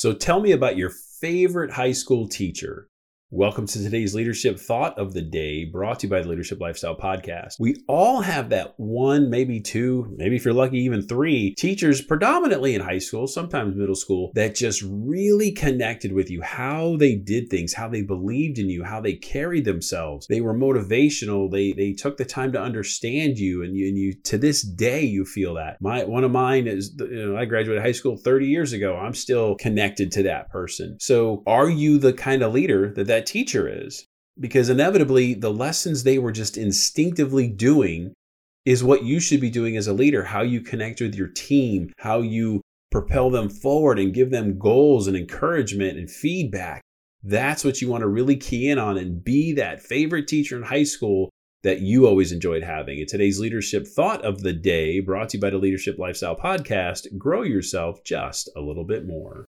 So tell me about your favorite high school teacher. Welcome to today's Leadership Thought of the Day, brought to you by the Leadership Lifestyle Podcast. We all have that one, maybe two, maybe if you're lucky, even three teachers, predominantly in high school, sometimes middle school, that just really connected with you, how they did things, how they believed in you, how they carried themselves. They were motivational. They took the time to understand you, and you to this day, you feel that. One of mine is, I graduated high school 30 years ago. I'm still connected to that person. So are you the kind of leader that teacher is? Because inevitably the lessons they were just instinctively doing is what you should be doing as a leader, how you connect with your team, how you propel them forward and give them goals and encouragement and feedback. That's what you want to really key in on and be that favorite teacher in high school that you always enjoyed having. In today's Leadership Thought of the Day, brought to you by the Leadership Lifestyle Podcast, grow yourself just a little bit more.